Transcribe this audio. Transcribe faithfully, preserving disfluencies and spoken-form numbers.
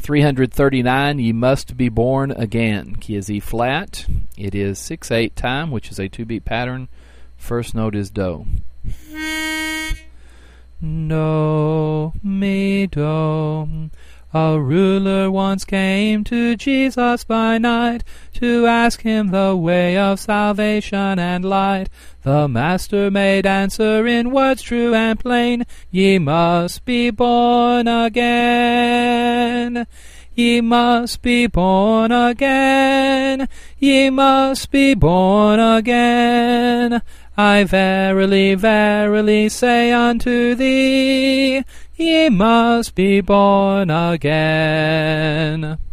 three hundred thirty-nine, Ye Must Be Born Again, key is E flat. It is six eight time, which is a two-beat pattern. First note is Do. Do, mi, do. A ruler once came to Jesus by night to ask him the way of salvation and light. The master made answer in words true and plain, Ye must be born again. Ye must be born again. Ye must be born again. I verily, verily say unto thee, Ye must be born again.